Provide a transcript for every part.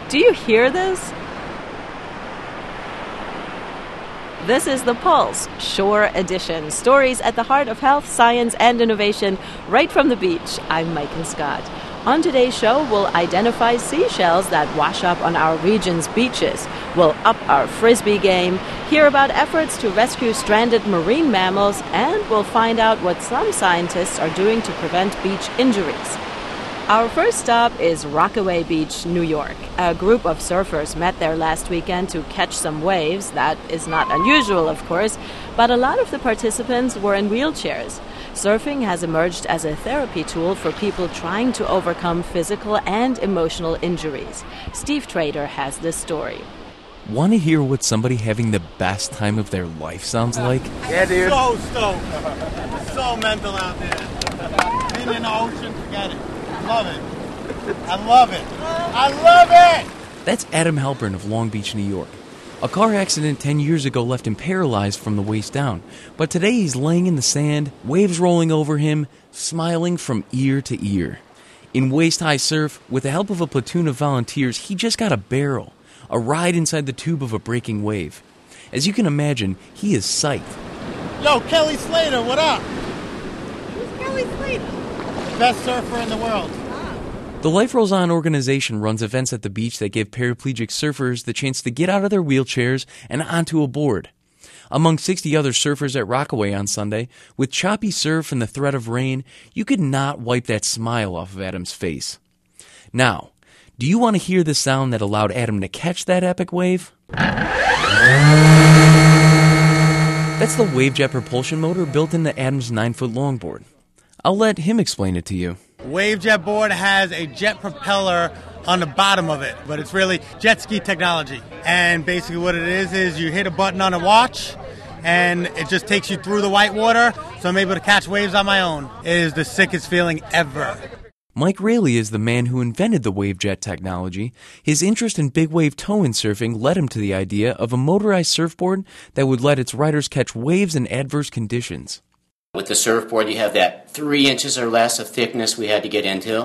Do you hear this? This is The Pulse, Shore Edition. Stories at the heart of health, science, and innovation, right from the beach. I'm Maiken Scott. On today's show, we'll identify seashells that wash up on our region's beaches. We'll up our frisbee game, hear about efforts to rescue stranded marine mammals, and we'll find out what some scientists are doing to prevent beach injuries. Our first stop is Rockaway Beach, New York. A group of surfers met there last weekend to catch some waves. That is not unusual, of course, but a lot of the participants were in wheelchairs. Surfing has emerged as a therapy tool for people trying to overcome physical and emotional injuries. Steve Trader has this story. Want to hear what somebody having the best time of their life sounds like? Yeah, dude. So stoked. So mental out there. Being in the ocean, forget it. Love it. I love it. I love it! That's Adam Halpern of Long Beach, New York. A car accident 10 years ago left him paralyzed from the waist down. But today he's laying in the sand, waves rolling over him, smiling from ear to ear. In waist-high surf, with the help of a platoon of volunteers, he just got a barrel, a ride inside the tube of a breaking wave. As you can imagine, he is psyched. Yo, Kelly Slater, what up? Who's Kelly Slater? Best surfer in the world. The Life Rolls On organization runs events at the beach that give paraplegic surfers the chance to get out of their wheelchairs and onto a board. Among 60 other surfers at Rockaway on Sunday, with choppy surf and the threat of rain, you could not wipe that smile off of Adam's face. Now, do you want to hear the sound that allowed Adam to catch that epic wave? That's the WaveJet propulsion motor built into Adam's 9-foot longboard. I'll let him explain it to you. WaveJet board has a jet propeller on the bottom of it, but it's really jet ski technology. And basically what it is you hit a button on a watch, and it just takes you through the white water, so I'm able to catch waves on my own. It is the sickest feeling ever. Mike Raley is the man who invented the WaveJet technology. His interest in big wave tow-in surfing led him to the idea of a motorized surfboard that would let its riders catch waves in adverse conditions. With the surfboard, you have that 3 inches or less of thickness we had to get into,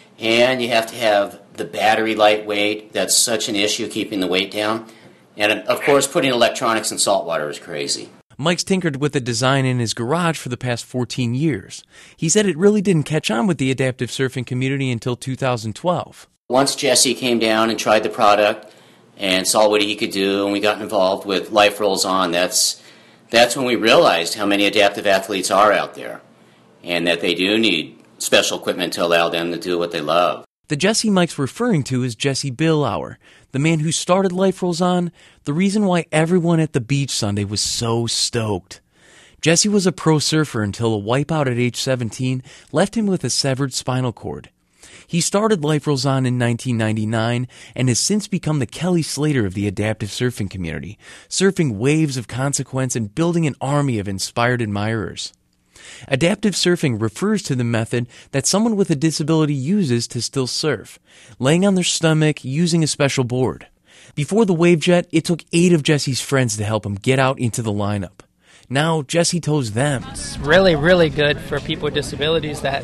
and you have to have the battery lightweight. That's such an issue, keeping the weight down. And, of course, putting electronics in salt water is crazy. Mike's tinkered with the design in his garage for the past 14 years. He said it really didn't catch on with the adaptive surfing community until 2012. Once Jesse came down and tried the product and saw what he could do, and we got involved with Life Rolls On, that's when we realized how many adaptive athletes are out there and that they do need special equipment to allow them to do what they love. The Jesse Mike's referring to is Jesse Billauer, the man who started Life Rolls On, the reason why everyone at the beach Sunday was so stoked. Jesse was a pro surfer until a wipeout at age 17 left him with a severed spinal cord. He started Life Rolls On in 1999 and has since become the Kelly Slater of the adaptive surfing community, surfing waves of consequence and building an army of inspired admirers. Adaptive surfing refers to the method that someone with a disability uses to still surf, laying on their stomach using a special board. Before the WaveJet, it took 8 of Jesse's friends to help him get out into the lineup. Now, Jesse tows them. It's really, really good for people with disabilities that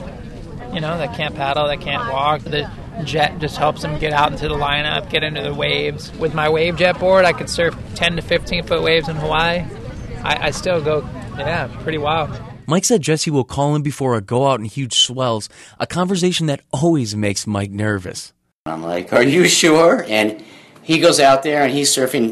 can't paddle, that can't walk. The jet just helps them get out into the lineup, get into the waves. With my WaveJet board, I could surf 10 to 15-foot waves in Hawaii. I still go, pretty wild. Mike said Jesse will call him before a go out in huge swells, a conversation that always makes Mike nervous. I'm like, are you sure? And he goes out there and he's surfing,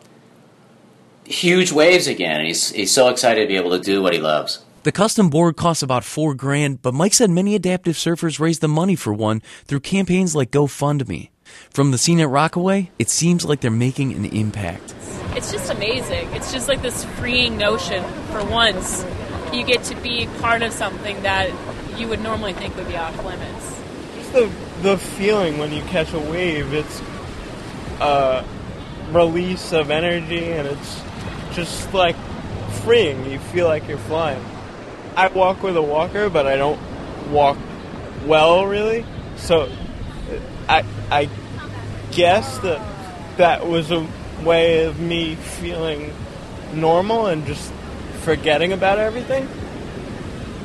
huge waves again. And he's so excited to be able to do what he loves. The custom board costs about $4,000, but Mike said many adaptive surfers raise the money for one through campaigns like GoFundMe. From the scene at Rockaway, it seems like they're making an impact. It's just amazing. It's just like this freeing notion. For once, you get to be part of something that you would normally think would be off limits. Just the feeling when you catch a wave, it's a release of energy, and it's just like freeing. You feel like you're flying. I walk with a walker, but I don't walk well, really. So I guess that was a way of me feeling normal and just forgetting about everything.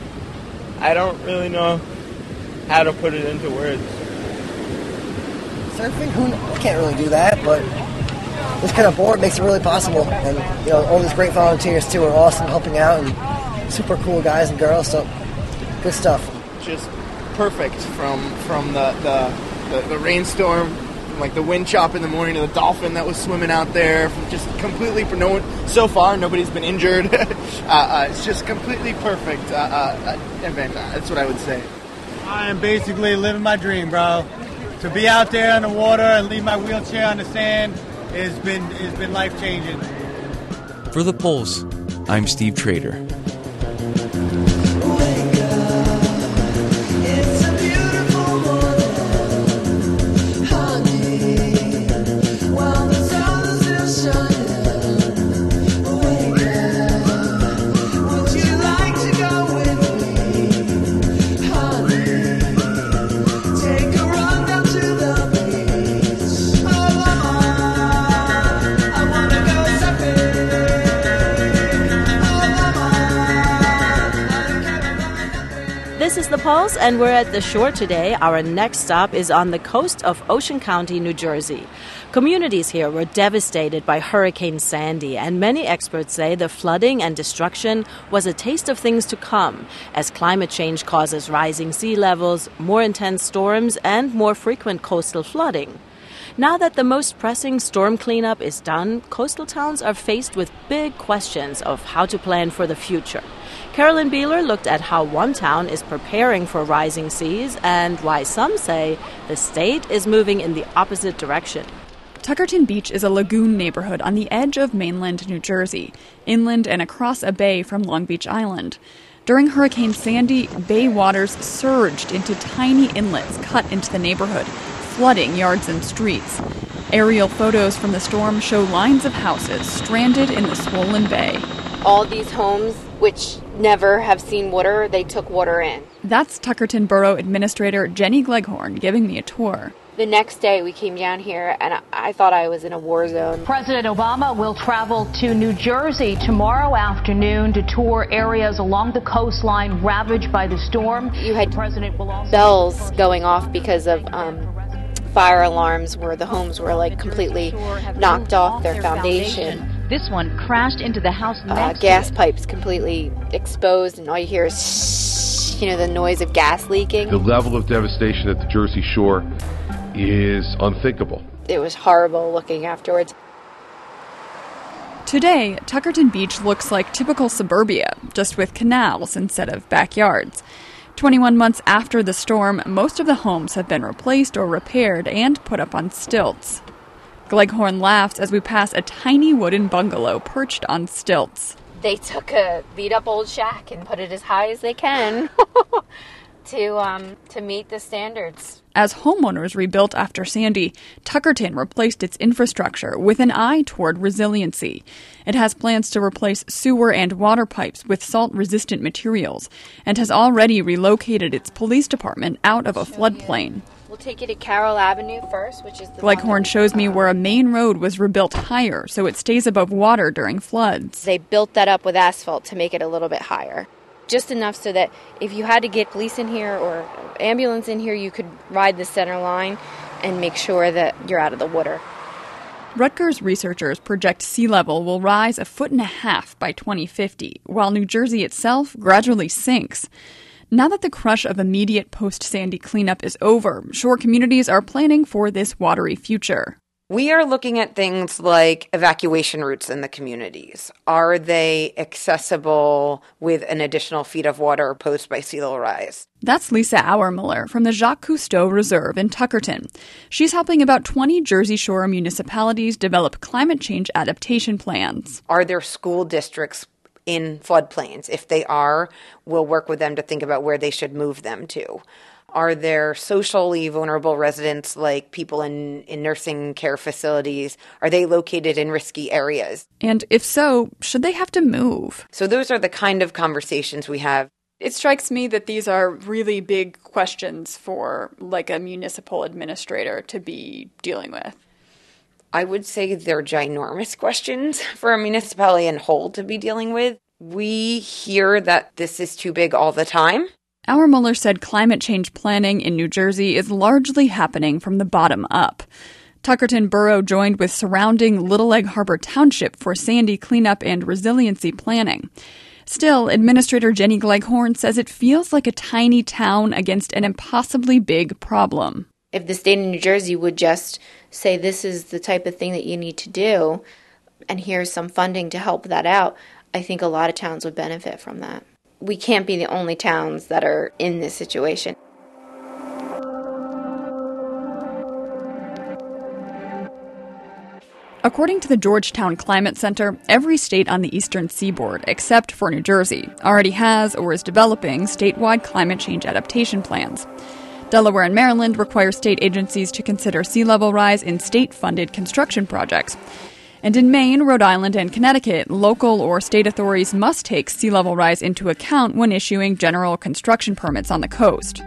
I don't really know how to put it into words. Surfing? I can't really do that, but this kind of board makes it really possible. And, all these great volunteers, too, are awesome, helping out, and super cool guys and girls, so good stuff. Just perfect from the rainstorm, from like the wind chop in the morning to the dolphin that was swimming out there, from just completely, for no one, so far nobody's been injured. It's just completely perfect event. That's what I would say. I am basically living my dream, bro. To be out there on the water and leave my wheelchair on the sand has been life-changing. For The Pulse, I'm Steve Trader. This is The Pulse, and we're at the shore today. Our next stop is on the coast of Ocean County, New Jersey. Communities here were devastated by Hurricane Sandy, and many experts say the flooding and destruction was a taste of things to come, as climate change causes rising sea levels, more intense storms, and more frequent coastal flooding. Now that the most pressing storm cleanup is done, coastal towns are faced with big questions of how to plan for the future. Carolyn Beeler looked at how one town is preparing for rising seas and why some say the state is moving in the opposite direction. Tuckerton Beach is a lagoon neighborhood on the edge of mainland New Jersey, inland and across a bay from Long Beach Island. During Hurricane Sandy, bay waters surged into tiny inlets cut into the neighborhood, flooding yards and streets. Aerial photos from the storm show lines of houses stranded in the swollen bay. All these homes, which never have seen water, they took water in. That's Tuckerton Borough Administrator Jenny Gleghorn giving me a tour. The next day we came down here and I thought I was in a war zone. President Obama will travel to New Jersey tomorrow afternoon to tour areas along the coastline ravaged by the storm. You had bells going off because of fire alarms where the homes were like completely knocked off their foundation. This one crashed into the house next gas pipes completely exposed, and all you hear is, the noise of gas leaking. The level of devastation at the Jersey Shore is unthinkable. It was horrible looking afterwards. Today, Tuckerton Beach looks like typical suburbia, just with canals instead of backyards. 21 months after the storm, most of the homes have been replaced or repaired and put up on stilts. Gleghorn laughs as we pass a tiny wooden bungalow perched on stilts. They took a beat-up old shack and put it as high as they can to meet the standards. As homeowners rebuilt after Sandy, Tuckerton replaced its infrastructure with an eye toward resiliency. It has plans to replace sewer and water pipes with salt-resistant materials and has already relocated its police department out of a floodplain. We'll take you to Carroll Avenue first, which is the Gleghorn shows me where a main road was rebuilt higher so it stays above water during floods. They built that up with asphalt to make it a little bit higher. Just enough so that if you had to get police in here or ambulance in here, you could ride the center line and make sure that you're out of the water. Rutgers researchers project sea level will rise 1.5 feet by 2050, while New Jersey itself gradually sinks. Now that the crush of immediate post-Sandy cleanup is over, shore communities are planning for this watery future. We are looking at things like evacuation routes in the communities. Are they accessible with an additional feet of water posed by sea level rise? That's Lisa Auermiller from the Jacques Cousteau Reserve in Tuckerton. She's helping about 20 Jersey Shore municipalities develop climate change adaptation plans. Are there school districts in floodplains? If they are, we'll work with them to think about where they should move them to. Are there socially vulnerable residents like people in nursing care facilities? Are they located in risky areas? And if so, should they have to move? So those are the kind of conversations we have. It strikes me that these are really big questions for like a municipal administrator to be dealing with. I would say they're ginormous questions for a municipality in whole to be dealing with. We hear that this is too big all the time. Auer-Muller said climate change planning in New Jersey is largely happening from the bottom up. Tuckerton Borough joined with surrounding Little Egg Harbor Township for Sandy cleanup and resiliency planning. Still, Administrator Jenny Gleghorn says it feels like a tiny town against an impossibly big problem. If the state of New Jersey would just say this is the type of thing that you need to do, and here's some funding to help that out, I think a lot of towns would benefit from that. We can't be the only towns that are in this situation. According to the Georgetown Climate Center, every state on the eastern seaboard, except for New Jersey, already has or is developing statewide climate change adaptation plans. Delaware and Maryland require state agencies to consider sea level rise in state-funded construction projects. And in Maine, Rhode Island, and Connecticut, local or state authorities must take sea level rise into account when issuing general construction permits on the coast.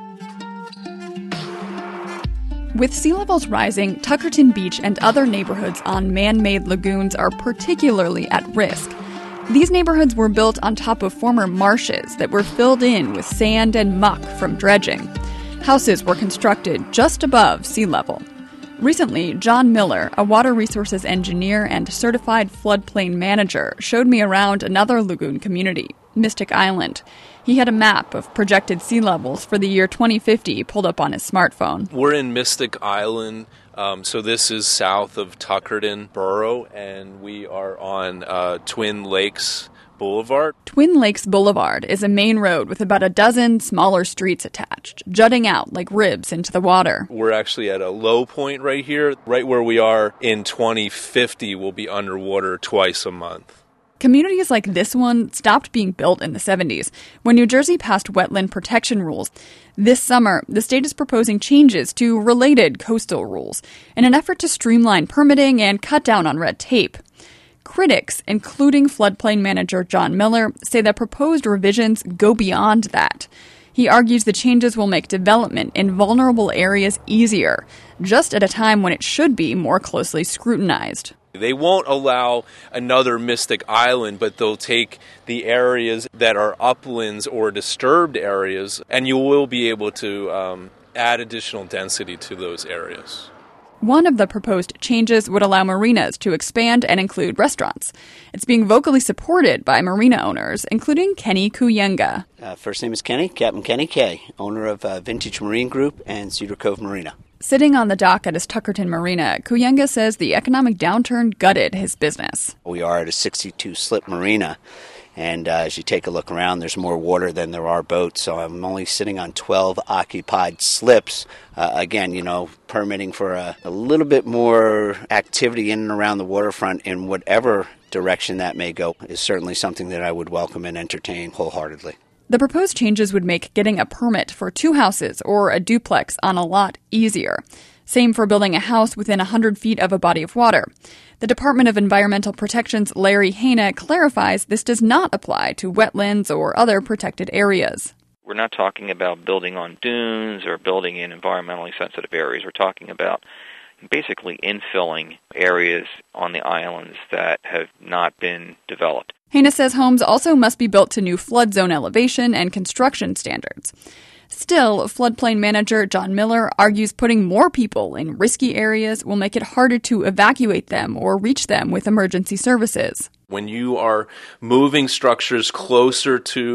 With sea levels rising, Tuckerton Beach and other neighborhoods on man-made lagoons are particularly at risk. These neighborhoods were built on top of former marshes that were filled in with sand and muck from dredging. Houses were constructed just above sea level. Recently, John Miller, a water resources engineer and certified floodplain manager, showed me around another lagoon community, Mystic Island. He had a map of projected sea levels for the year 2050 pulled up on his smartphone. We're in Mystic Island, so this is south of Tuckerton Borough, and we are on Twin Lakes Boulevard. Twin Lakes Boulevard is a main road with about a dozen smaller streets attached, jutting out like ribs into the water. We're actually at a low point right here. Right where we are in 2050, we'll be underwater twice a month. Communities like this one stopped being built in the 70s when New Jersey passed wetland protection rules. This summer, the state is proposing changes to related coastal rules in an effort to streamline permitting and cut down on red tape. Critics, including floodplain manager John Miller, say that proposed revisions go beyond that. He argues the changes will make development in vulnerable areas easier, just at a time when it should be more closely scrutinized. They won't allow another Mystic Island, but they'll take the areas that are uplands or disturbed areas, and you will be able to add additional density to those areas. One of the proposed changes would allow marinas to expand and include restaurants. It's being vocally supported by marina owners, including Kenny Kuyenga. First name is Kenny, Captain Kenny K., owner of Vintage Marine Group and Cedar Cove Marina. Sitting on the dock at his Tuckerton Marina, Kuyenga says the economic downturn gutted his business. We are at a 62-slip marina, and as you take a look around, there's more water than there are boats, so I'm only sitting on 12 occupied slips. Again, permitting for a little bit more activity in and around the waterfront in whatever direction that may go is certainly something that I would welcome and entertain wholeheartedly. The proposed changes would make getting a permit for 2 houses or a duplex on a lot easier. Same for building a house within 100 feet of a body of water. The Department of Environmental Protection's Larry Hayna clarifies this does not apply to wetlands or other protected areas. We're not talking about building on dunes or building in environmentally sensitive areas. We're talking about basically infilling areas on the islands that have not been developed. Hayna says homes also must be built to new flood zone elevation and construction standards. Still, floodplain manager John Miller argues putting more people in risky areas will make it harder to evacuate them or reach them with emergency services. When you are moving structures closer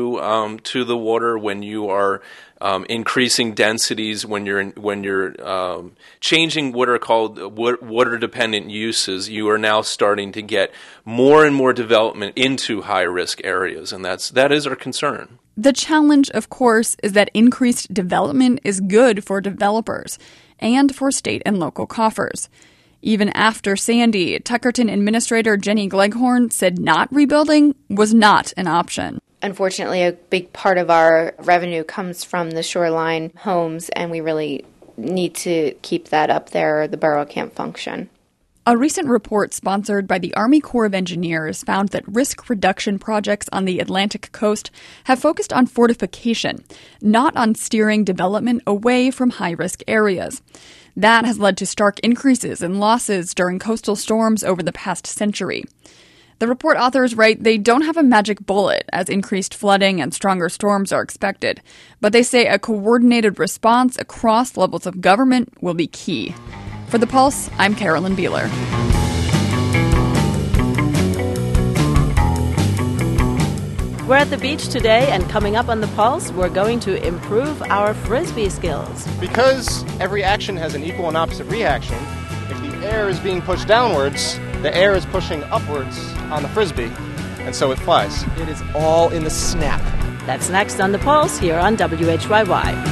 to the water, when you are increasing densities, when you're changing what are called water-dependent uses, you are now starting to get more and more development into high-risk areas, and that is our concern. The challenge, of course, is that increased development is good for developers and for state and local coffers. Even after Sandy, Tuckerton Administrator Jenny Gleghorn said not rebuilding was not an option. Unfortunately, a big part of our revenue comes from the shoreline homes, and we really need to keep that up there or the borough can't function. A recent report sponsored by the Army Corps of Engineers found that risk reduction projects on the Atlantic coast have focused on fortification, not on steering development away from high-risk areas. That has led to stark increases in losses during coastal storms over the past century. The report authors write they don't have a magic bullet, as increased flooding and stronger storms are expected, but they say a coordinated response across levels of government will be key. For The Pulse, I'm Carolyn Beeler. We're at the beach today, and coming up on The Pulse, we're going to improve our Frisbee skills. Because every action has an equal and opposite reaction, if the air is being pushed downwards, the air is pushing upwards on the Frisbee, and so it flies. It is all in the snap. That's next on The Pulse here on WHYY.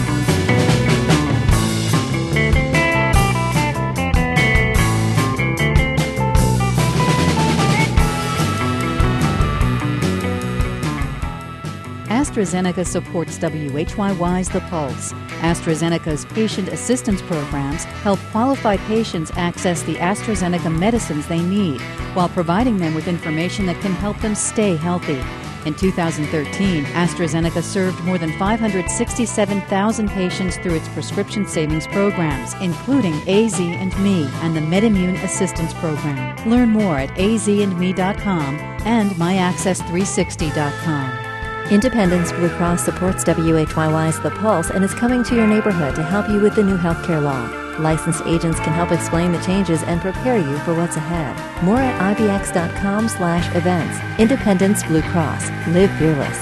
AstraZeneca supports WHYY's The Pulse. AstraZeneca's patient assistance programs help qualified patients access the AstraZeneca medicines they need while providing them with information that can help them stay healthy. In 2013, AstraZeneca served more than 567,000 patients through its prescription savings programs, including AZ&Me and the MedImmune Assistance Program. Learn more at azandme.com and myaccess360.com. Independence Blue Cross supports WHYY's The Pulse and is coming to your neighborhood to help you with the new healthcare law. Licensed agents can help explain the changes and prepare you for what's ahead. More at ibx.com/events. Independence Blue Cross. Live fearless.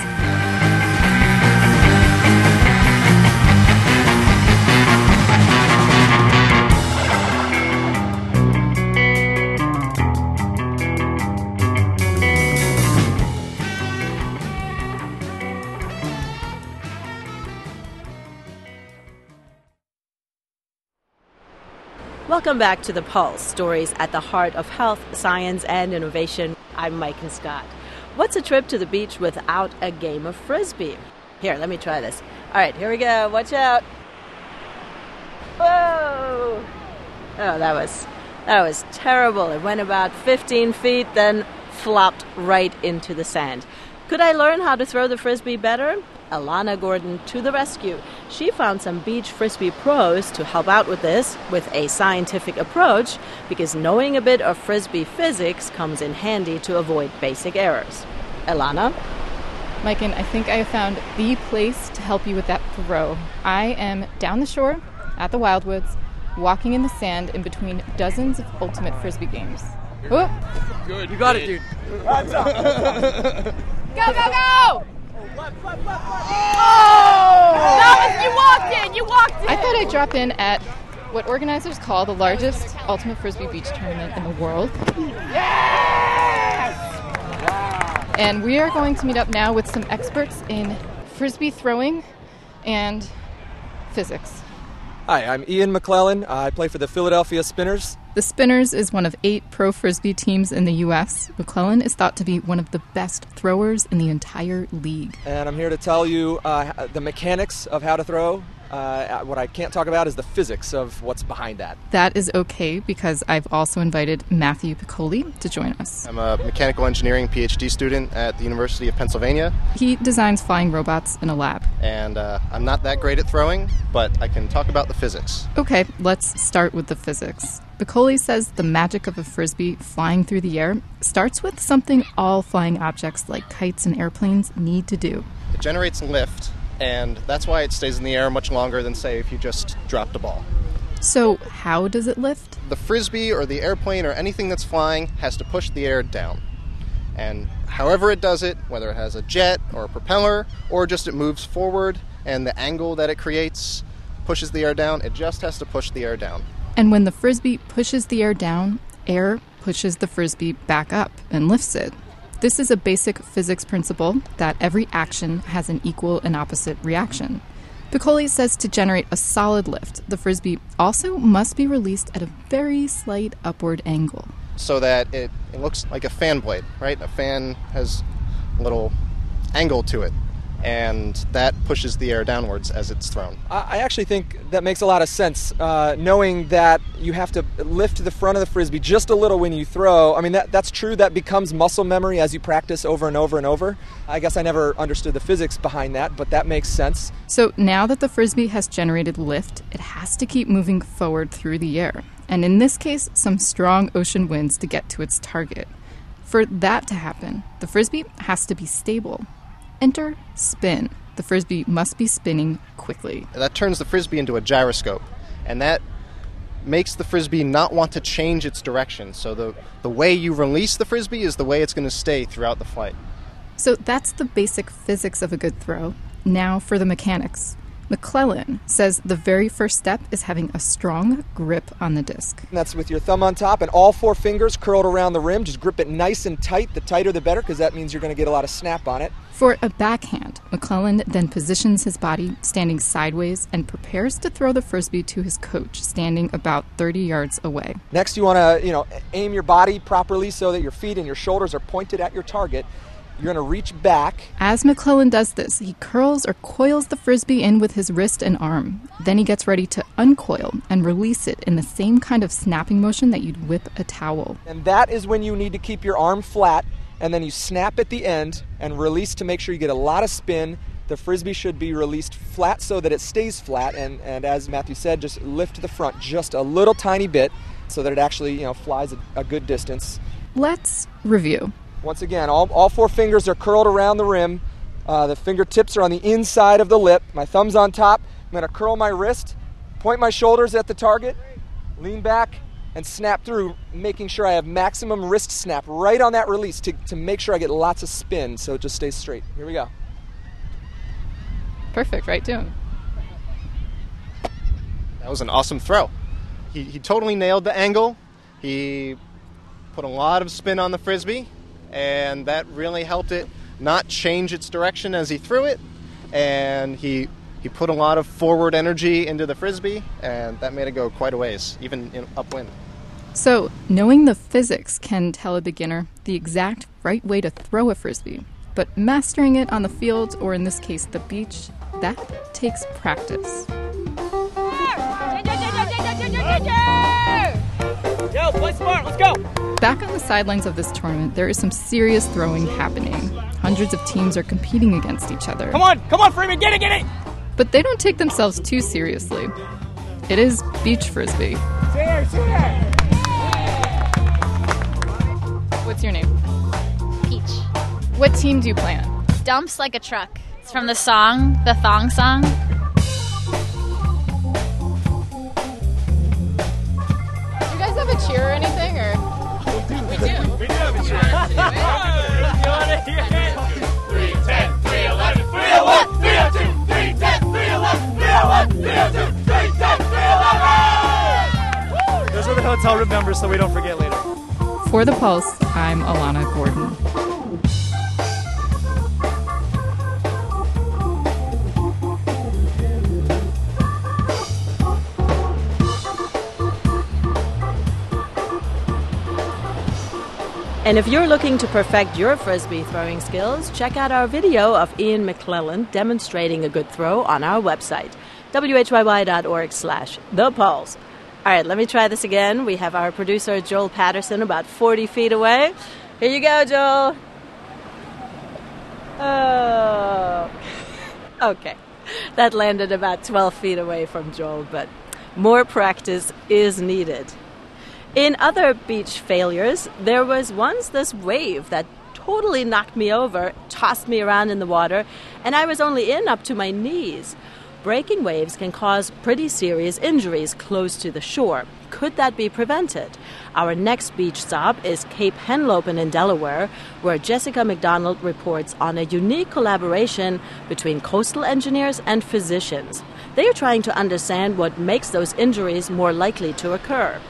Welcome back to The Pulse, stories at the heart of health, science, and innovation. I'm Megan Scott. What's a trip to the beach without a game of Frisbee? Here, let me try this. All right, here we go. Watch out. Whoa! Oh, that was terrible. It went about 15 feet, then flopped right into the sand. Could I learn how to throw the Frisbee better? Alana Gordon to the rescue. She found some beach Frisbee pros to help out with this with a scientific approach, because knowing a bit of Frisbee physics comes in handy to avoid basic errors. Alana? Maiken, I think I have found the place to help you with that throw. I am down the shore at the Wildwoods, walking in the sand in between dozens of Ultimate Frisbee games. Whoop. Good. You got it, dude. Go, go, go! You walked in! I thought I'd drop in at what organizers call the largest Ultimate Frisbee beach tournament in the world. Yes! Wow. And we are going to meet up now with some experts in Frisbee throwing and physics. Hi, I'm Ian McClellan. I play for the Philadelphia Spinners. The Spinners is one of 8 pro Frisbee teams in the U.S. McClellan is thought to be one of the best throwers in the entire league. And I'm here to tell you the mechanics of how to throw. What I can't talk about is the physics of what's behind that. That is okay, because I've also invited Matthew Piccoli to join us. I'm a mechanical engineering PhD student at the University of Pennsylvania. He designs flying robots in a lab. And I'm not that great at throwing, but I can talk about the physics. Okay, let's start with the physics. Piccoli says the magic of a Frisbee flying through the air starts with something all flying objects like kites and airplanes need to do. It generates lift, and that's why it stays in the air much longer than, say, if you just dropped a ball. So how does it lift? The Frisbee or the airplane or anything that's flying has to push the air down. And however it does it, whether it has a jet or a propeller or just it moves forward and the angle that it creates pushes the air down, it just has to push the air down. And when the Frisbee pushes the air down, air pushes the Frisbee back up and lifts it. This is a basic physics principle that every action has an equal and opposite reaction. Piccoli says to generate a solid lift, the Frisbee also must be released at a very slight upward angle. So that it looks like a fan blade, right? A fan has a little angle to it, and that pushes the air downwards as it's thrown. I actually think that makes a lot of sense, knowing that you have to lift the front of the Frisbee just a little when you throw. I mean, that's true. That becomes muscle memory as you practice over and over and over. I guess I never understood the physics behind that, but that makes sense. So now that the Frisbee has generated lift, it has to keep moving forward through the air. And in this case, some strong ocean winds to get to its target. For that to happen, the Frisbee has to be stable. Enter spin. The Frisbee must be spinning quickly. That turns the Frisbee into a gyroscope, and that makes the Frisbee not want to change its direction. So the way you release the Frisbee is the way it's going to stay throughout the flight. So that's the basic physics of a good throw. Now for the mechanics. McClellan says the very first step is having a strong grip on the disc. And that's with your thumb on top and all 4 fingers curled around the rim. Just grip it nice and tight. The tighter the better, because that means you're going to get a lot of snap on it. For a backhand, McClellan then positions his body standing sideways and prepares to throw the Frisbee to his coach, standing about 30 yards away. Next, you want to, aim your body properly so that your feet and your shoulders are pointed at your target. You're going to reach back. As McClellan does this, he curls or coils the Frisbee in with his wrist and arm. Then he gets ready to uncoil and release it in the same kind of snapping motion that you'd whip a towel. And that is when you need to keep your arm flat, and then you snap at the end and release to make sure you get a lot of spin. The Frisbee should be released flat so that it stays flat, and as Matthew said, just lift to the front just a little tiny bit so that it actually, flies a good distance. Let's review. Once again, all 4 fingers are curled around the rim. The fingertips are on the inside of the lip. My thumb's on top. I'm going to curl my wrist, point my shoulders at the target, lean back, and snap through, making sure I have maximum wrist snap right on that release to make sure I get lots of spin so it just stays straight. Here we go. Perfect, right to him. That was an awesome throw. He totally nailed the angle. He put a lot of spin on the Frisbee, and that really helped it not change its direction as he threw it, and he put a lot of forward energy into the Frisbee, and that made it go quite a ways, even in upwind. So, knowing the physics can tell a beginner the exact right way to throw a Frisbee, but mastering it on the field, or in this case the beach, that takes practice. Yo, play smart, let's go! Back on the sidelines of this tournament, there is some serious throwing happening. Hundreds of teams are competing against each other. Come on, Freeman, get it! But they don't take themselves too seriously. It is beach Frisbee. Cheer! What's your name? Peach. What team do you play on? Dumps like a truck. It's from the song, the Thong Song. Do you guys have a cheer or anything, or? We do have a cheer. 310, 311, 301, 302, 310, 311, 301, 302, 310, 311! Those are the hotel room numbers so we don't forget later. For The Pulse, I'm Alana Gordon. And if you're looking to perfect your Frisbee throwing skills, check out our video of Ian McClellan demonstrating a good throw on our website, whyy.org/thepulse. All right, let me try this again. We have our producer, Joel Patterson, about 40 feet away. Here you go, Joel. Oh. Okay. That landed about 12 feet away from Joel, but more practice is needed. In other beach failures, there was once this wave that totally knocked me over, tossed me around in the water, and I was only in up to my knees. Breaking waves can cause pretty serious injuries close to the shore. Could that be prevented? Our next beach stop is Cape Henlopen in Delaware, where Jessica McDonald reports on a unique collaboration between coastal engineers and physicians. They are trying to understand what makes those injuries more likely to occur.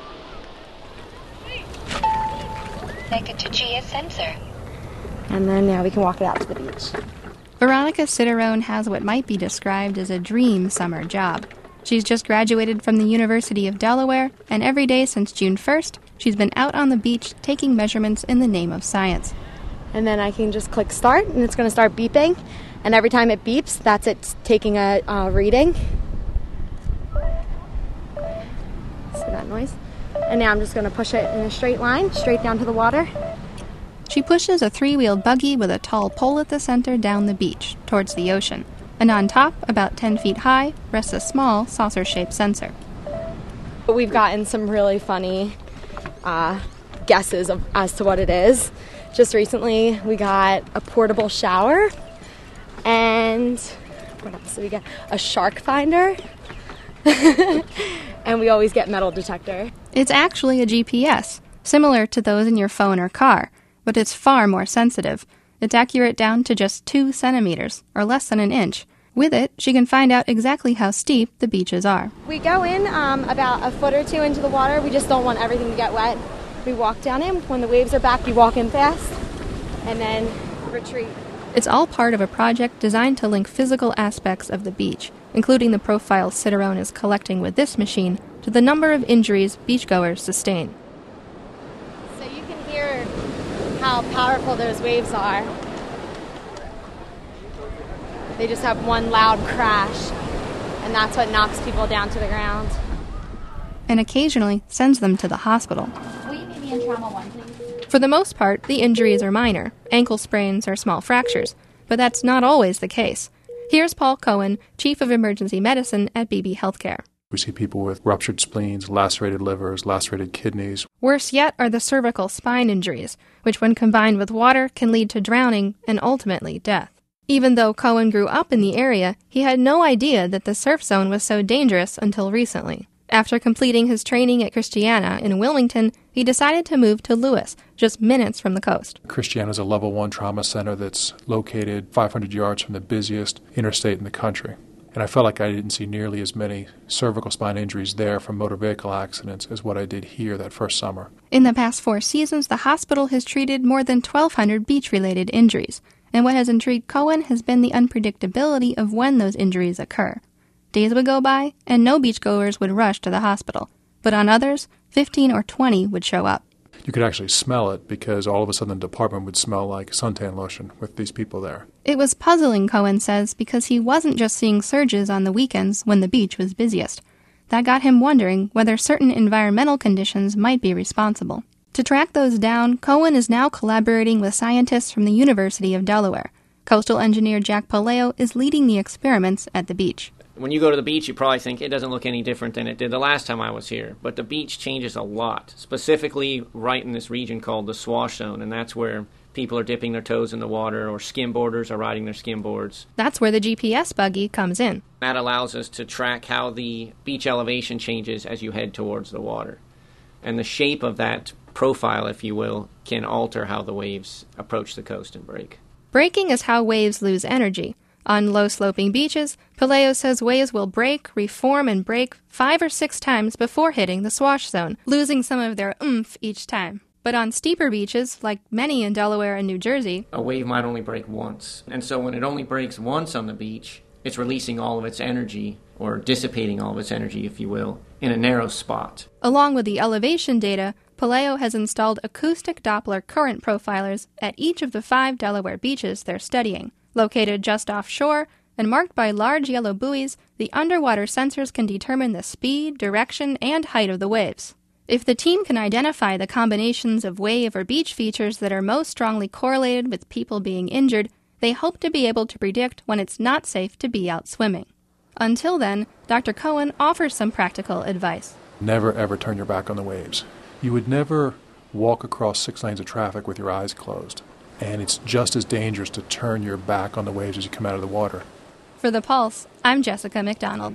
Connected to GS sensor. And then now we can walk it out to the beach. Veronica Ciderone has what might be described as a dream summer job. She's just graduated from the University of Delaware, and every day since June 1st, she's been out on the beach taking measurements in the name of science. And then I can just click start, and it's going to start beeping. And every time it beeps, that's it taking a reading. See that noise? And now I'm just going to push it in a straight line, straight down to the water. She pushes a 3-wheeled buggy with a tall pole at the center down the beach, towards the ocean. And on top, about 10 feet high, rests a small saucer-shaped sensor. We've gotten some really funny guesses as to what it is. Just recently, we got a portable shower, and what else did we get? A shark finder, and we always get metal detector. It's actually a GPS, similar to those in your phone or car, but it's far more sensitive. It's accurate down to just 2 centimeters, or less than an inch. With it, she can find out exactly how steep the beaches are. We go in about a foot or two into the water. We just don't want everything to get wet. We walk down in. When the waves are back, you walk in fast, and then retreat. It's all part of a project designed to link physical aspects of the beach, including the profiles Cicerone is collecting with this machine, to the number of injuries beachgoers sustain. So you can hear how powerful those waves are. They just have one loud crash, and that's what knocks people down to the ground. And occasionally sends them to the hospital. Will you meet me in trauma 1, please? For the most part, the injuries are minor, ankle sprains or small fractures, but that's not always the case. Here's Paul Cohen, Chief of Emergency Medicine at BB Healthcare. We see people with ruptured spleens, lacerated livers, lacerated kidneys. Worse yet are the cervical spine injuries, which when combined with water can lead to drowning and ultimately death. Even though Cohen grew up in the area, he had no idea that the surf zone was so dangerous until recently. After completing his training at Christiana in Wilmington, he decided to move to Lewis, just minutes from the coast. Christiana is a level 1 trauma center that's located 500 yards from the busiest interstate in the country. And I felt like I didn't see nearly as many cervical spine injuries there from motor vehicle accidents as what I did here that first summer. In the past 4 seasons, the hospital has treated more than 1,200 beach-related injuries. And what has intrigued Cohen has been the unpredictability of when those injuries occur. Days would go by, and no beachgoers would rush to the hospital. But on others, 15 or 20 would show up. You could actually smell it because all of a sudden the department would smell like suntan lotion with these people there. It was puzzling, Cohen says, because he wasn't just seeing surges on the weekends when the beach was busiest. That got him wondering whether certain environmental conditions might be responsible. To track those down, Cohen is now collaborating with scientists from the University of Delaware. Coastal engineer Jack Palaio is leading the experiments at the beach. When you go to the beach, you probably think it doesn't look any different than it did the last time I was here. But the beach changes a lot, specifically right in this region called the swash zone, and that's where people are dipping their toes in the water or skimboarders are riding their skimboards. That's where the GPS buggy comes in. That allows us to track how the beach elevation changes as you head towards the water. And the shape of that profile, if you will, can alter how the waves approach the coast and break. Breaking is how waves lose energy. On low-sloping beaches, Palaio says waves will break, reform, and break 5 or 6 times before hitting the swash zone, losing some of their oomph each time. But on steeper beaches, like many in Delaware and New Jersey, a wave might only break once. And so when it only breaks once on the beach, it's releasing all of its energy, or dissipating all of its energy, if you will, in a narrow spot. Along with the elevation data, Palaio has installed acoustic Doppler current profilers at each of the 5 Delaware beaches they're studying. Located just offshore and marked by large yellow buoys, the underwater sensors can determine the speed, direction, and height of the waves. If the team can identify the combinations of wave or beach features that are most strongly correlated with people being injured, they hope to be able to predict when it's not safe to be out swimming. Until then, Dr. Cohen offers some practical advice. Never, ever turn your back on the waves. You would never walk across 6 lanes of traffic with your eyes closed. And it's just as dangerous to turn your back on the waves as you come out of the water. For The Pulse, I'm Jessica McDonald.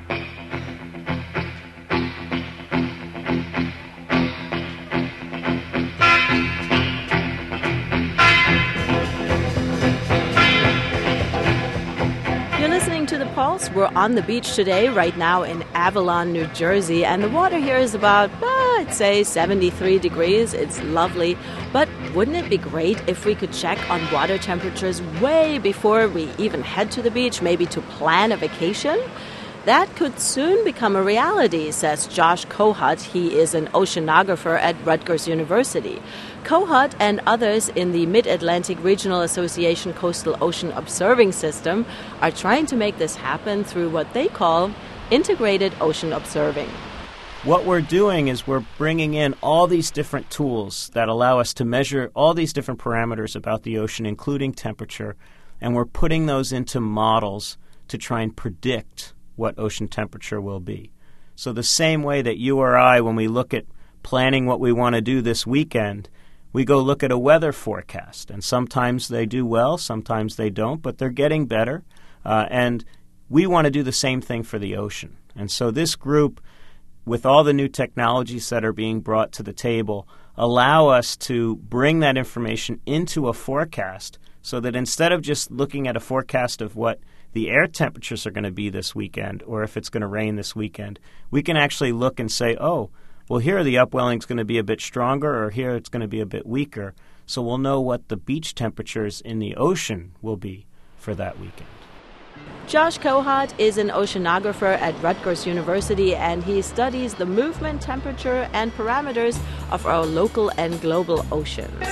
To The Pulse. We're on the beach today, right now in Avalon, New Jersey, and the water here is about, I'd say 73 degrees. It's lovely, but wouldn't it be great if we could check on water temperatures way before we even head to the beach, maybe to plan a vacation? That could soon become a reality, says Josh Kohut. He is an oceanographer at Rutgers University. Kohut and others in the Mid-Atlantic Regional Association Coastal Ocean Observing System are trying to make this happen through what they call integrated ocean observing. What we're doing is we're bringing in all these different tools that allow us to measure all these different parameters about the ocean, including temperature, and we're putting those into models to try and predict what ocean temperature will be. So the same way that you or I, when we look at planning what we want to do this weekend, we go look at a weather forecast. And sometimes they do well, sometimes they don't, but they're getting better. And we want to do the same thing for the ocean. And so this group, with all the new technologies that are being brought to the table, allow us to bring that information into a forecast so that instead of just looking at a forecast of what the air temperatures are going to be this weekend or if it's going to rain this weekend, we can actually look and say, oh, well, here the upwelling's going to be a bit stronger or here it's going to be a bit weaker. So we'll know what the beach temperatures in the ocean will be for that weekend. Josh Kohut is an oceanographer at Rutgers University, and he studies the movement, temperature, and parameters of our local and global oceans.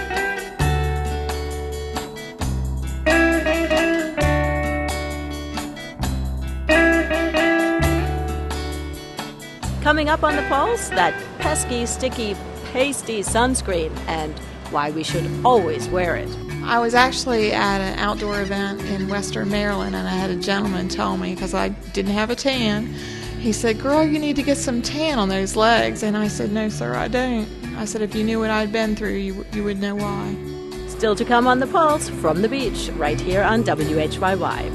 Coming up on the Pulse, that pesky, sticky, pasty sunscreen and why we should always wear it. I was actually at an outdoor event in Western Maryland, and I had a gentleman tell me, because I didn't have a tan, he said, "Girl, you need to get some tan on those legs." And I said, "No, sir, I don't." I said, "If you knew what I'd been through, you would know why." Still to come on the Pulse from the beach, right here on WHYY.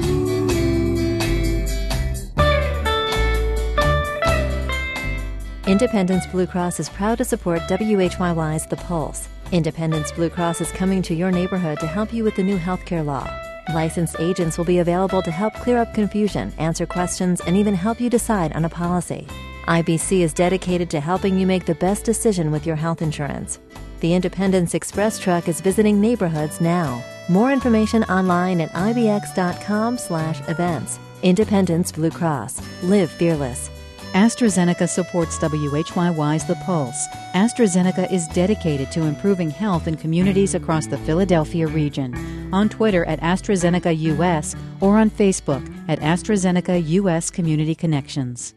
Independence Blue Cross is proud to support WHYY's The Pulse. Independence Blue Cross is coming to your neighborhood to help you with the new healthcare law. Licensed agents will be available to help clear up confusion, answer questions, and even help you decide on a policy. IBC is dedicated to helping you make the best decision with your health insurance. The Independence Express truck is visiting neighborhoods now. More information online at ibx.com/events. Independence Blue Cross. Live fearless. AstraZeneca supports WHYY's The Pulse. AstraZeneca is dedicated to improving health in communities across the Philadelphia region. On Twitter at AstraZeneca US or on Facebook at AstraZeneca US Community Connections.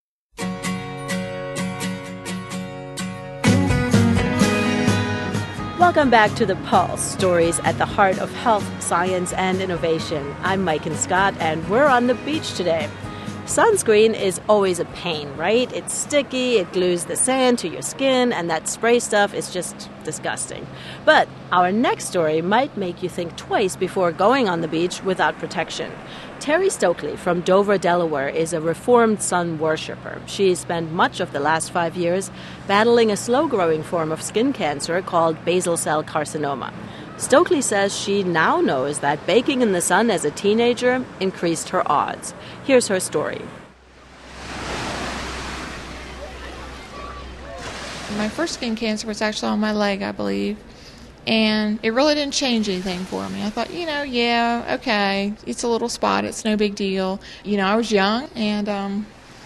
Welcome back to The Pulse, stories at the heart of health, science, and innovation. I'm Maiken Scott, and we're on the beach today. Sunscreen is always a pain, right? It's sticky, it glues the sand to your skin, and that spray stuff is just disgusting. But our next story might make you think twice before going on the beach without protection. Terry Stokely from Dover, Delaware, is a reformed sun worshiper. She spent much of the last 5 years battling a slow-growing form of skin cancer called basal cell carcinoma. Stokely says she now knows that baking in the sun as a teenager increased her odds. Here's her story. My first skin cancer was actually on my leg, I believe, and it really didn't change anything for me. I thought, okay, it's a little spot, it's no big deal. I was young, and, I'm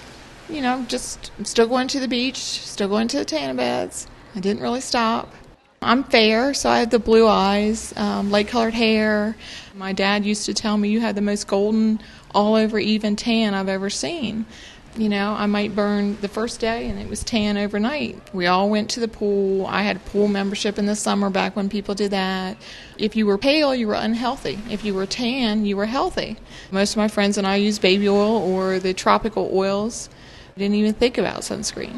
still going to the beach, still going to the tanning beds. I didn't really stop. I'm fair, so I have the blue eyes, light-colored hair. My dad used to tell me, "You have the most golden, all-over even tan I've ever seen." I might burn the first day, and it was tan overnight. We all went to the pool. I had a pool membership in the summer back when people did that. If you were pale, you were unhealthy. If you were tan, you were healthy. Most of my friends and I used baby oil or the tropical oils. I didn't even think about sunscreen.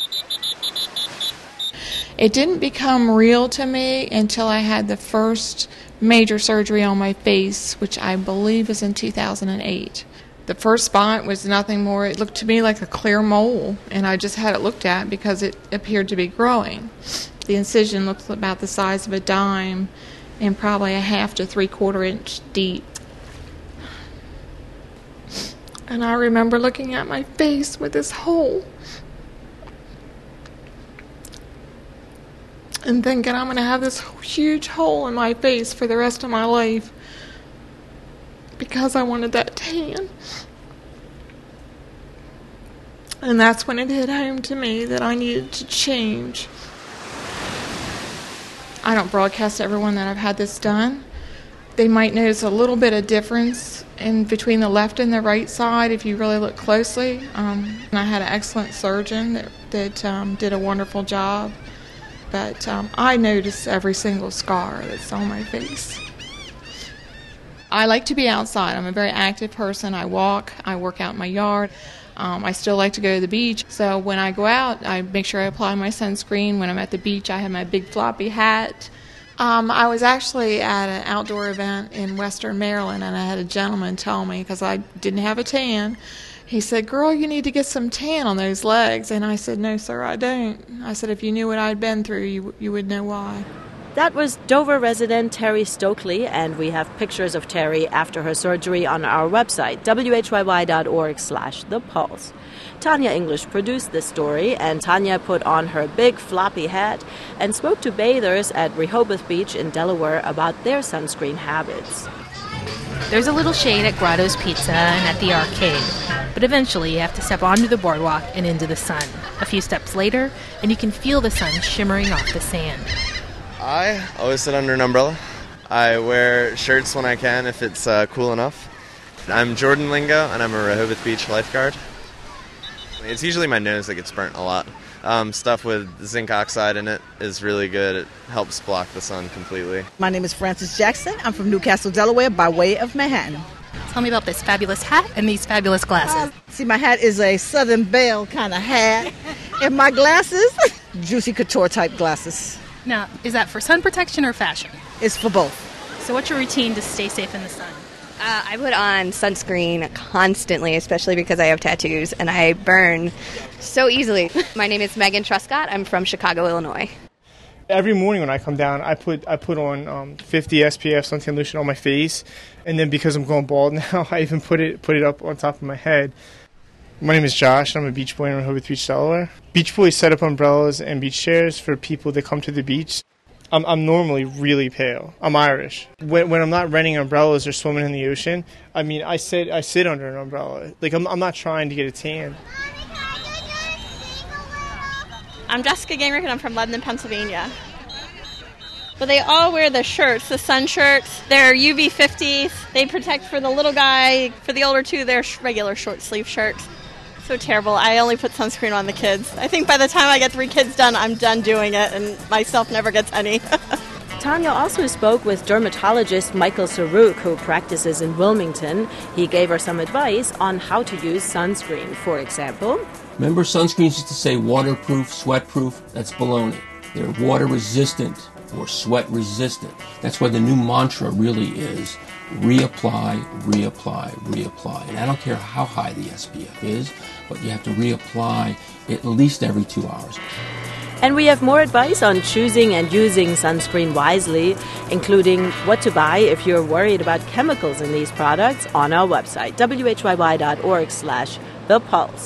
It didn't become real to me until I had the first major surgery on my face, which I believe was in 2008. The first spot was nothing more. It looked to me like a clear mole, and I just had it looked at because it appeared to be growing. The incision looked about the size of a dime and probably a 1/2 to 3/4 inch deep. And I remember looking at my face with this hole and thinking, I'm going to have this huge hole in my face for the rest of my life because I wanted that tan. And that's when it hit home to me that I needed to change. I don't broadcast to everyone that I've had this done. They might notice a little bit of difference in between the left and the right side if you really look closely. And I had an excellent surgeon that did a wonderful job. But I notice every single scar that's on my face. I like to be outside. I'm a very active person. I walk. I work out in my yard. I still like to go to the beach. So when I go out, I make sure I apply my sunscreen. When I'm at the beach, I have my big floppy hat. I was actually at an outdoor event in Western Maryland, and I had a gentleman tell me, because I didn't have a tan, he said, "Girl, you need to get some tan on those legs." And I said, "No, sir, I don't." I said, "If you knew what I'd been through, you would know why." That was Dover resident Terry Stokely, and we have pictures of Terry after her surgery on our website, whyy.org/thepulse. Tanya English produced this story, and Tanya put on her big floppy hat and spoke to bathers at Rehoboth Beach in Delaware about their sunscreen habits. There's a little shade at Grotto's Pizza and at the arcade, but eventually you have to step onto the boardwalk and into the sun. A few steps later, and you can feel the sun shimmering off the sand. I always sit under an umbrella. I wear shirts when I can if it's cool enough. I'm Jordan Lingo, and I'm a Rehoboth Beach lifeguard. It's usually my nose that gets burnt a lot. Stuff with zinc oxide in it is really good. It helps block the sun completely. My name is Frances Jackson. I'm from Newcastle, Delaware, by way of Manhattan. Tell me about this fabulous hat and these fabulous glasses. See, my hat is a Southern Belle kind of hat. And my glasses, Juicy Couture type glasses. Now, is that for sun protection or fashion? It's for both. So what's your routine to stay safe in the sun? I put on sunscreen constantly, especially because I have tattoos and I burn so easily. My name is Megan Truscott. I'm from Chicago, Illinois. Every morning when I come down, I put on 50 SPF suntan lotion on my face, and then because I'm going bald now, I even put it up on top of my head. My name is Josh, and I'm a beach boy in Rehoboth Beach, Delaware. Beach boys set up umbrellas and beach chairs for people that come to the beach. I'm normally really pale. I'm Irish. When I'm not renting umbrellas or swimming in the ocean, I sit under an umbrella. Like I'm not trying to get a tan. I'm Jessica Gingrich, and I'm from Lebanon, Pennsylvania. But they all wear the shirts, the sun shirts. They're UV 50s. They protect for the little guy. For the older two, they're regular short sleeve shirts. So terrible. I only put sunscreen on the kids. I think by the time I get 3 kids done, I'm done doing it, and myself never gets any. Tanya also spoke with dermatologist Michael Saruk, who practices in Wilmington. He gave her some advice on how to use sunscreen. For example, remember, sunscreens used to say waterproof, sweatproof? That's baloney. They're water resistant or sweat resistant. That's why the new mantra really is reapply, reapply, reapply. And I don't care how high the SPF is, but you have to reapply at least every 2 hours. And we have more advice on choosing and using sunscreen wisely, including what to buy if you're worried about chemicals in these products on our website, whyy.org/thepulse.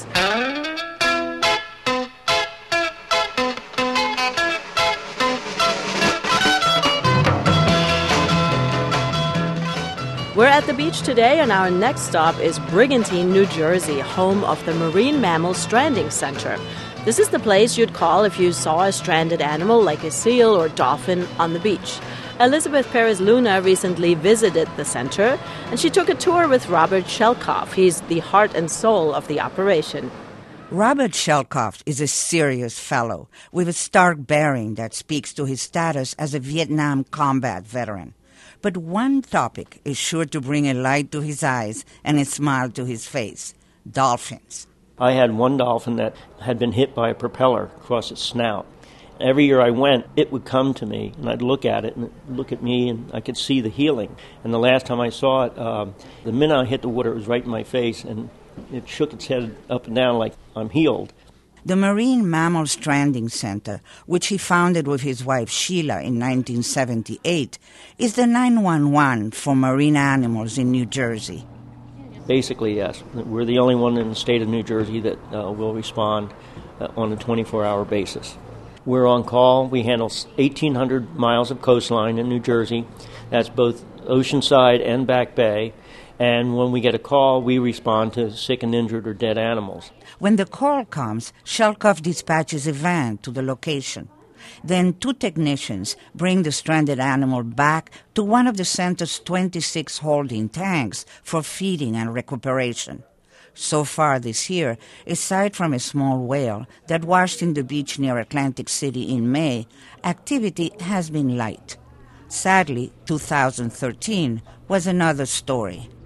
We're at the beach today, and our next stop is Brigantine, New Jersey, home of the Marine Mammal Stranding Center. This is the place you'd call if you saw a stranded animal like a seal or dolphin on the beach. Elizabeth Perez Luna recently visited the center, and she took a tour with Robert Shelkoff. He's the heart and soul of the operation. Robert Shelkoff is a serious fellow with a stark bearing that speaks to his status as a Vietnam combat veteran. But one topic is sure to bring a light to his eyes and a smile to his face: dolphins. I had one dolphin that had been hit by a propeller across its snout. Every year I went, it would come to me, and I'd look at it, and it'd look at me, and I could see the healing. And the last time I saw it, the minute I hit the water, it was right in my face, and it shook its head up and down like I'm healed. The Marine Mammal Stranding Center, which he founded with his wife Sheila in 1978, is the 911 for marine animals in New Jersey. Basically, yes. We're the only one in the state of New Jersey that will respond on a 24-hour basis. We're on call. We handle 1,800 miles of coastline in New Jersey. That's both Oceanside and Back Bay. And when we get a call, we respond to sick and injured or dead animals. When the call comes, Shelkoff dispatches a van to the location. Then 2 technicians bring the stranded animal back to one of the center's 26 holding tanks for feeding and recuperation. So far this year, aside from a small whale that washed in the beach near Atlantic City in May, activity has been light. Sadly, 2013 was another story.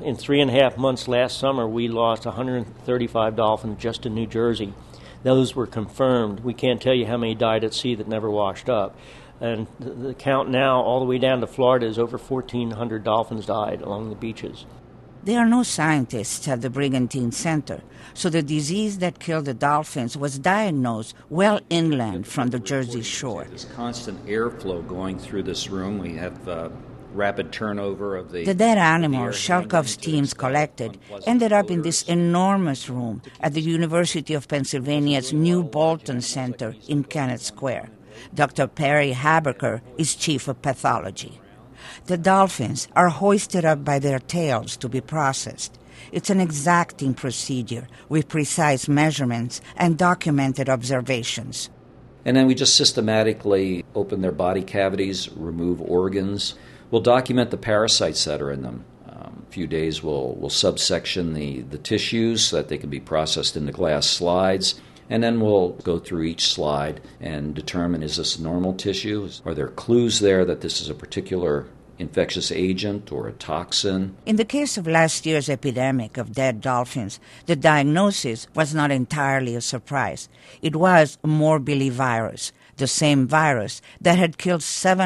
In 3.5 months last summer, we lost 135 dolphins just in New Jersey. Those were confirmed. We can't tell you how many died at sea that never washed up. And the count now, all the way down to Florida, is over 1,400 dolphins died along the beaches. There are no scientists at the Brigantine Center, so the disease that killed the dolphins was diagnosed well inland from the Jersey shore. There's constant airflow going through this room. We have rapid turnover of the dead animals Shelkoff's teams collected ended up in this enormous room at the University of Pennsylvania's New Bolton Center in Kennett Square. Dr. Perry Habecker is chief of pathology. The dolphins are hoisted up by their tails to be processed. It's an exacting procedure with precise measurements and documented observations. And then we just systematically open their body cavities, remove organs. We'll document the parasites that are in them. A few days we'll subsection the tissues so that they can be processed into glass slides. And then we'll go through each slide and determine, is this normal tissue? Are there clues there that this is a particular infectious agent or a toxin? In the case of last year's epidemic of dead dolphins, the diagnosis was not entirely a surprise. It was morbillivirus, the same virus that had killed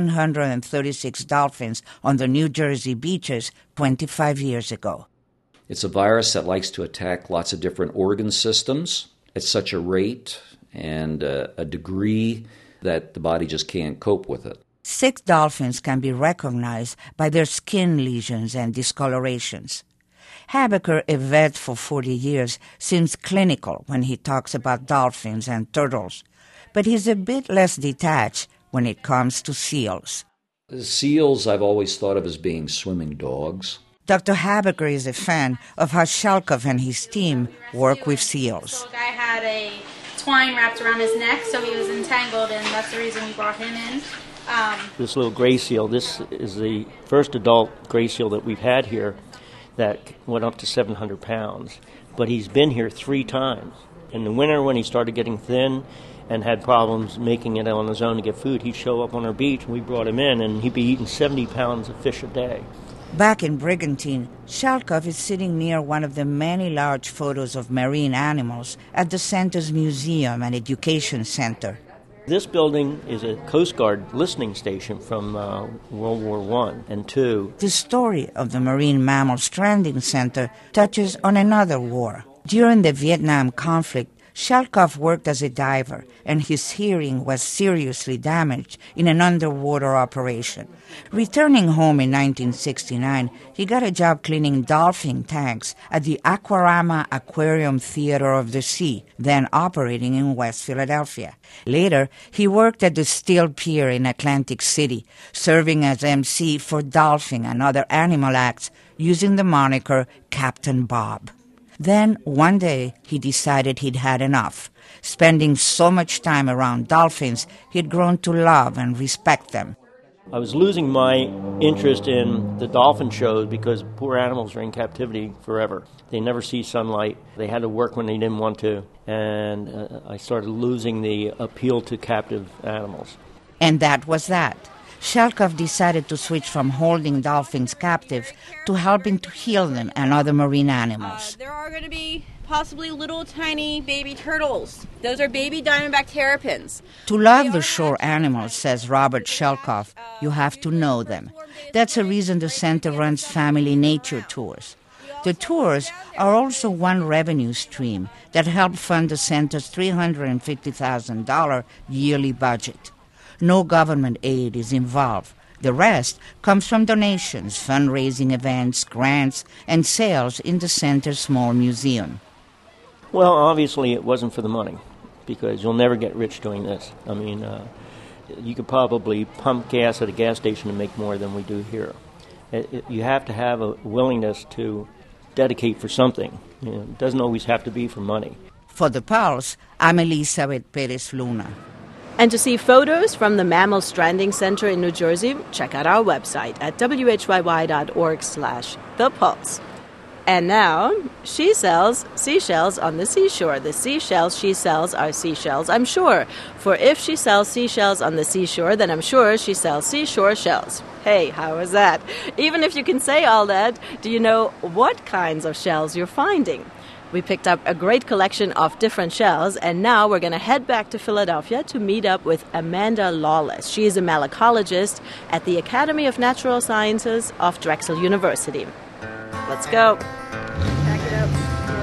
736 dolphins on the New Jersey beaches 25 years ago. It's a virus that likes to attack lots of different organ systems at such a rate and a degree that the body just can't cope with it. 6 dolphins can be recognized by their skin lesions and discolorations. Habecker, a vet for 40 years, seems clinical when he talks about dolphins and turtles, but he's a bit less detached when it comes to seals. Seals I've always thought of as being swimming dogs. Dr. Habecker is a fan of how Shelkoff and his team work with seals. So the guy had a twine wrapped around his neck, so he was entangled, and that's the reason we brought him in. This little gray seal, this is the first adult gray seal that we've had here that went up to 700 pounds. But he's been here 3 times. In the winter, when he started getting thin and had problems making it on his own to get food, he'd show up on our beach, and we brought him in, and he'd be eating 70 pounds of fish a day. Back in Brigantine, Shelkoff is sitting near one of the many large photos of marine animals at the center's museum and education center. This building is a Coast Guard listening station from World War I and II. The story of the Marine Mammal Stranding Center touches on another war. During the Vietnam conflict, Shelkoff worked as a diver, and his hearing was seriously damaged in an underwater operation. Returning home in 1969, he got a job cleaning dolphin tanks at the Aquarama Aquarium Theater of the Sea, then operating in West Philadelphia. Later, he worked at the Steel Pier in Atlantic City, serving as MC for dolphin and other animal acts using the moniker Captain Bob. Then, one day, he decided he'd had enough. Spending so much time around dolphins, he'd grown to love and respect them. I was losing my interest in the dolphin shows because poor animals are in captivity forever. They never see sunlight. They had to work when they didn't want to. And I started losing the appeal to captive animals. And that was that. Shelkoff decided to switch from holding dolphins captive to helping to heal them and other marine animals. There are going to be possibly little tiny baby turtles. Those are baby diamondback terrapins. To love the shore animals, says Robert Shelkoff, you have to know them. That's a reason the center runs family nature tours. The tours are also one revenue stream that help fund the center's $350,000 yearly budget. No government aid is involved. The rest comes from donations, fundraising events, grants, and sales in the center's small museum. Well, obviously it wasn't for the money, because you'll never get rich doing this. I mean, you could probably pump gas at a gas station to make more than we do here. You have to have a willingness to dedicate for something. You know, it doesn't always have to be for money. For The Pulse, I'm Elizabeth Perez Luna. And to see photos from the Mammal Stranding Center in New Jersey, check out our website at whyy.org/thepulse. And now she sells seashells on the seashore. The seashells she sells are seashells, I'm sure. For if she sells seashells on the seashore, then I'm sure she sells seashore shells. Hey, how is that? Even if you can say all that, do you know what kinds of shells you're finding? We picked up a great collection of different shells, and now we're going to head back to Philadelphia to meet up with Amanda Lawless. She is a malacologist at the Academy of Natural Sciences of Drexel University. Let's go. Pack it up.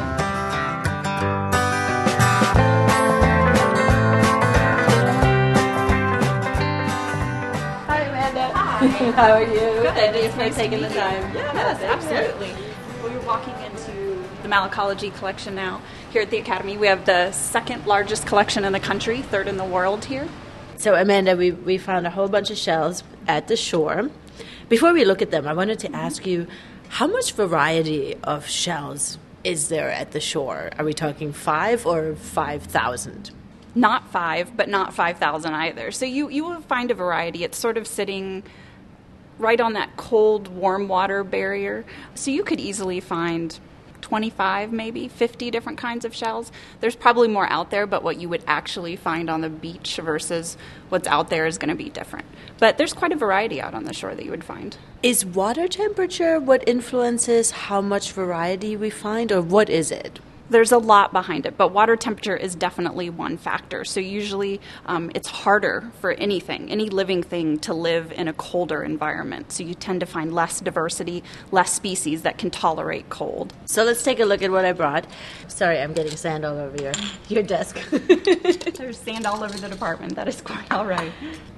Hi, Amanda. Hi. How are you? Good. Thanks for Nice taking to the meet you. time. Yes, absolutely. We're walking into the malacology collection now here at the Academy. We have the second largest collection in the country, third in the world here. So, Amanda, we found a whole bunch of shells at the shore. Before we look at them, I wanted to ask you, how much variety of shells is there at the shore? Are we talking 5 or 5,000? Not 5, but not 5,000 either. So you will find a variety. It's sort of sitting right on that cold, warm water barrier. So you could easily find 25, maybe 50 different kinds of shells. There's probably more out there, but what you would actually find on the beach versus what's out there is going to be different. But there's quite a variety out on the shore that you would find. Is water temperature what influences how much variety we find, or what is it? There's a lot behind it, but water temperature is definitely one factor. So usually it's harder for anything, any living thing, to live in a colder environment. So you tend to find less diversity, less species that can tolerate cold. So let's take a look at what I brought. Sorry, I'm getting sand all over your desk. There's sand all over the department. That is quite all right.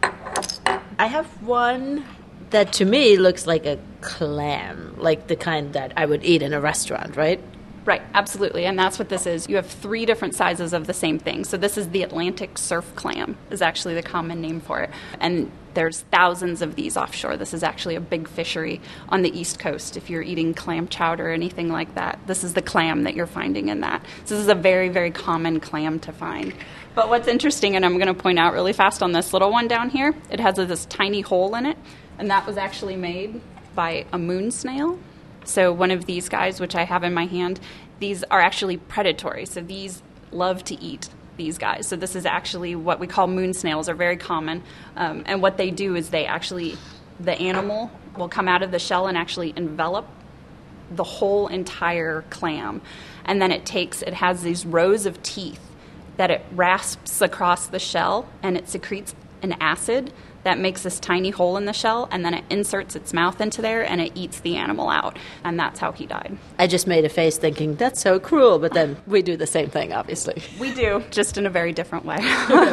I have one that to me looks like a clam, like the kind that I would eat in a restaurant, right? Right, absolutely, and that's what this is. You have 3 different sizes of the same thing. So this is the Atlantic surf clam, is actually the common name for it. And there's thousands of these offshore. This is actually a big fishery on the East Coast. If you're eating clam chowder or anything like that, this is the clam that you're finding in that. So this is a very, very common clam to find. But what's interesting, and I'm going to point out really fast on this little one down here, it has this tiny hole in it, and that was actually made by a moon snail. So one of these guys, which I have in my hand, these are actually predatory. So these love to eat these guys. So this is actually what we call moon snails, are very common. And what they do is the animal will come out of the shell and actually envelop the whole entire clam. And then it has these rows of teeth that it rasps across the shell, and it secretes an acid that makes this tiny hole in the shell, and then it inserts its mouth into there, and it eats the animal out. And that's how he died. I just made a face thinking, that's so cruel, but then we do the same thing, obviously. We do, just in a very different way.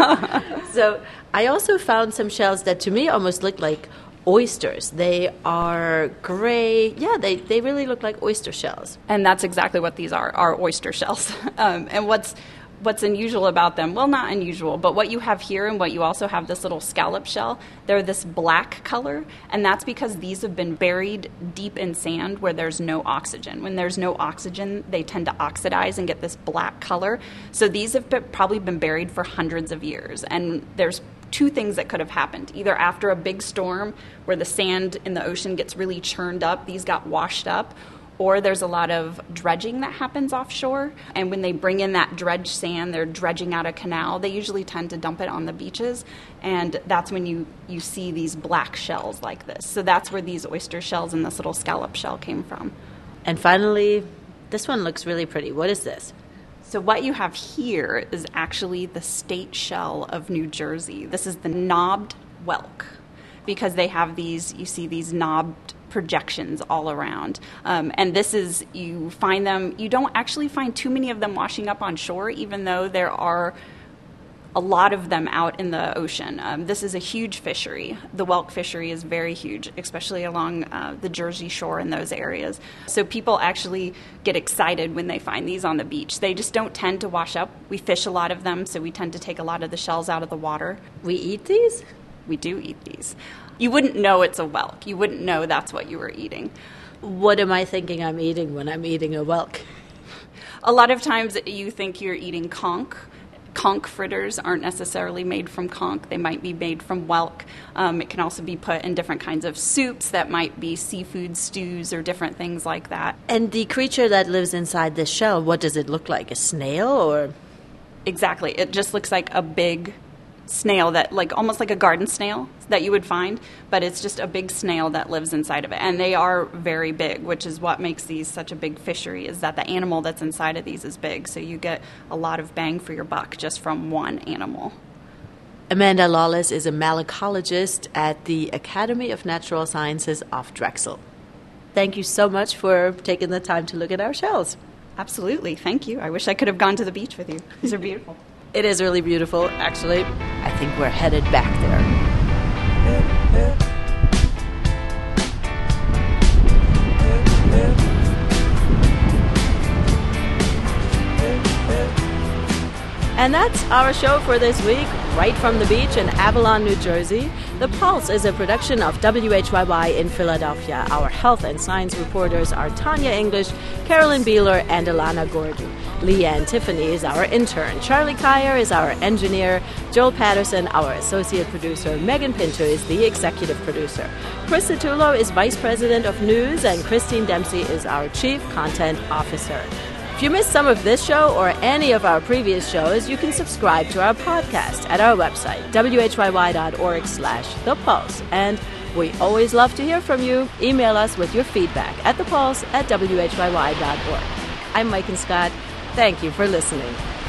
So I also found some shells that to me almost look like oysters. They are gray. Yeah, they really look like oyster shells. And that's exactly what these are oyster shells. And what's unusual about them, well, not unusual, but what you have here and what you also have, this little scallop shell, they're this black color, and that's because these have been buried deep in sand where there's no oxygen. When there's no oxygen, they tend to oxidize and get this black color. So these have probably been buried for hundreds of years, and there's 2 things that could have happened. Either after a big storm where the sand in the ocean gets really churned up, these got washed up, or there's a lot of dredging that happens offshore. And when they bring in that dredged sand, they're dredging out a canal. They usually tend to dump it on the beaches. And that's when you see these black shells like this. So that's where these oyster shells and this little scallop shell came from. And finally, this one looks really pretty. What is this? So what you have here is actually the state shell of New Jersey. This is the knobbed whelk, because they have these knobbed projections all around. And this is, you find them, you don't actually find too many of them washing up on shore, even though there are a lot of them out in the ocean. This is a huge fishery. The whelk fishery is very huge, especially along the Jersey Shore in those areas. So people actually get excited when they find these on the beach. They just don't tend to wash up. We fish a lot of them, so we tend to take a lot of the shells out of the water. We eat these? We do eat these. You wouldn't know it's a whelk. You wouldn't know that's what you were eating. What am I thinking I'm eating when I'm eating a whelk? A lot of times you think you're eating conch, Conch fritters aren't necessarily made from conch. They might be made from whelk. It can also be put in different kinds of soups that might be seafood stews or different things like that. And the creature that lives inside this shell, what does it look like? A snail or? Exactly. It just looks like a big snail that, like, almost like a garden snail that you would find, but it's just a big snail that lives inside of it. And they are very big, which is what makes these such a big fishery, is that the animal that's inside of these is big. So you get a lot of bang for your buck just from one animal. Amanda Lawless is a malacologist at the Academy of Natural Sciences of Drexel. Thank you so much for taking the time to look at our shells. Absolutely. Thank you. I wish I could have gone to the beach with you. These are beautiful. It is really beautiful, actually. I think we're headed back there. And that's our show for this week, right from the beach in Avalon, New Jersey. The Pulse is a production of WHYY in Philadelphia. Our health and science reporters are Tanya English, Carolyn Beeler, and Alana Gordon. Leanne Tiffany is our intern. Charlie Kyer is our engineer. Joel Patterson, our associate producer. Megan Pinto is the executive producer. Chris Satullo is vice president of news, and Christine Dempsey is our chief content officer. If you missed some of this show or any of our previous shows, you can subscribe to our podcast at our website, whyy.org/thepulse. And we always love to hear from you. Email us with your feedback at thepulse@whyy.org. I'm Mike and Scott. Thank you for listening.